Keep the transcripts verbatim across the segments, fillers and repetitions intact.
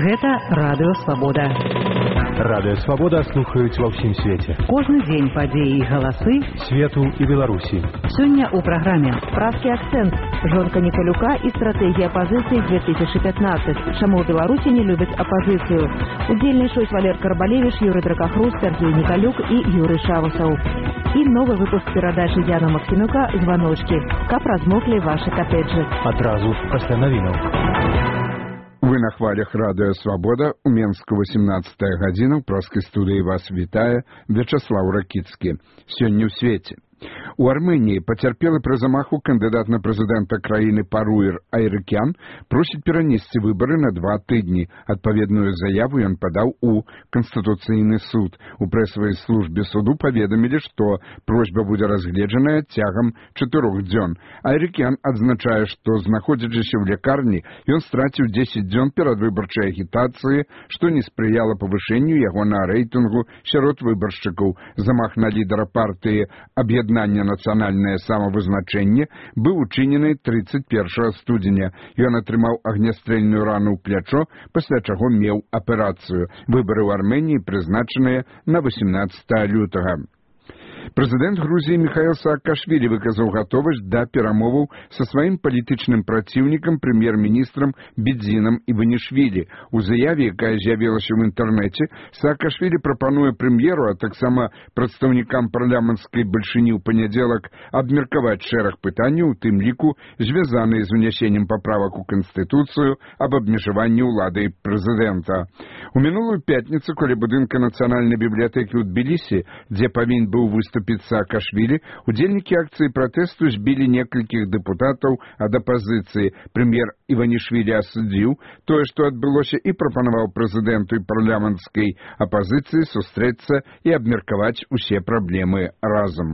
Гэта Радыё Свабода. Радыё Свабода слухаюць ва ўсім свеце. Кожны дзень падзеі і галасы свету і Беларусі. Сёння ў праграме «Пражскі акцэнт», жонка Николюка і стратэгія апазіцыі две тысячи пятнадцать. Чаму ў Беларусі не любяць апазіцыю? Удзельнічаюць Валер Карбалевіч, Юрый Дракахрус, Сергей Николюк і Юрый Шавасаў. І новы выпуск перадачы Яна Максимюка «Званочки». Каб размоклі ваши коттеджы. Адразу пасля навінаў. Вы на хвалях Радыё Свабода, у Менску восемнадцатая гадзіна, ў пражскай студыі вас вітае Вячаслаў Ракіцкі. Сёння ў свеце. У Армении потерпелый при замаху кандидат на президента краины Паруир Айрыкян просит перенести выборы на два тыдні. Адпаведную заяву он подал у Конституцыйны суд. У прэсавай службе суду поведомили, что просьба будет разгледжаная тягом чатырох дзён. Айрыкян адзначае, что, знаходзячыся ў лекарні, ён страціў дзесяць дзён перад выбарчай агітацыі, што не спрыяла павышэнню яго на рэйтынгу сярод выбаршчыкаў. Замах на лідара партыі «Аб'яднання нацыянальнае самавызначэнне» быў учынены тридцать первого студзеня. Ён атрымаў агнястрэльную рану ў плячо, пасля чаго меў аперацыю. Выбары ў Арменіі прызначаныя на восемнадцатого лютага. Президент Грузии Михаил Саакашвили выказал готовность до перамоваў со своим политичным противником, премьер-министром Бедзином Иванишвили. У заяве, якая з'явілася в интернете, Саакашвили прапануе премьеру, а таксама прадстаўнікам парламенцкай бальшыні ў панядзелак абмеркаваць шэраг пытанняў, у тым ліку звязаныя з унясеннем паправак у Конституцыю аб абмежаванні ўлады прэзідэнта. У мінулую пятніцу, каля будынка Нацыянальнай бібліятэкі ў Тбілісі, дзе павінен быў выступіць Саакашвили, удзельнікі акцыі пратэсту збілі некалькіх дэпутатаў ад апазіцыі. Прэм'ер Иванишвили асудзіў тое, што адбылося, і прапанаваў прэзідэнту і парламенцкай апазіцыі сустрэцца і абмеркаваць усе праблемы разам.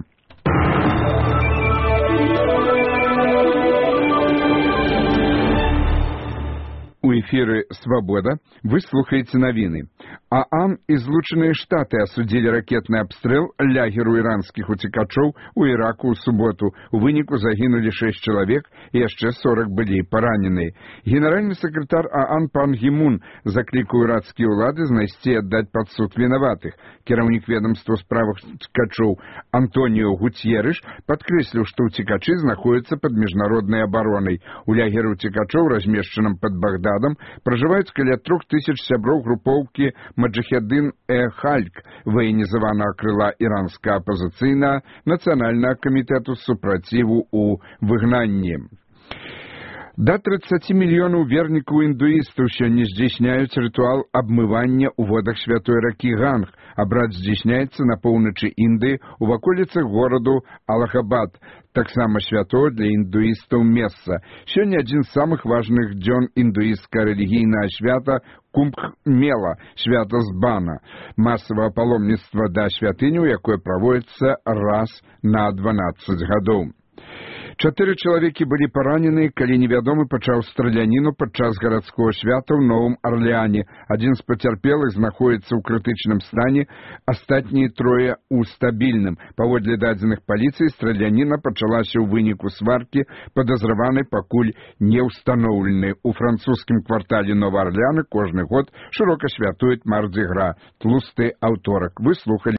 У эфіры «Свабода» вы слухаеце навіны. ААН і Злучаныя Штаты асудзілі ракетны абстрэл лагеру іранскіх уцекачоў у Іраку ў суботу. У выніку загінулі шэсць чалавек і яшчэ сорок былі параненыя. Генеральны сакратар ААН пан Гімун заклікаў іракскія ўлады знайсці і аддаць пад суд вінаватых. Кіраўнік ведомства справах уцекачоў Антоніо Гуцьерыш падкрэсліў, што уцекачы знаходзяцца пад міжнароднай абаронай. У лагеры уцекачоў, размешчаным пад Багдадам, пражываюць каля трох тысяч сяброў групоўкі Маджахедин-э-Хальк, военізаванага крыла іранскага апазіцыйнага нацыянальнага камітэту супраціву ў выгнанні. Да тридцати мільёнаў вернікаў-індуістаў сёння здзяйсняюць рытуал абмывання ў водах святой ракі Ганг. Абрад здзяйсняецца на поўначы Індыі у ваколіцах гораду Аллахабад. Таксама святое для індуістаў месца. Сёння адзін з самых важных дзён індуісцкага рэлігійнага свята Кумбх-мела, свята Збана, масавае паломніцтва да святыню, якое праводзіцца раз на дванаццаць гадоў. Чатыры чалавекі былі паранены, калі невядомы пачаў страляніну падчас гарадскога свята ў Новым Арлеане. Адзін з пацярпелых знаходзіцца ў крытычным стане, астатнія трое ў стабільным. Паводле дадзеных паліцыі, страляніна пачалася ў выніку сваркі, падазраванай пакуль не ўстаноўленай. У французскім квартале Нова Арлеана кожны год шырока святуюць Мардзі-гра, тлусты аўторак. Вы слухалі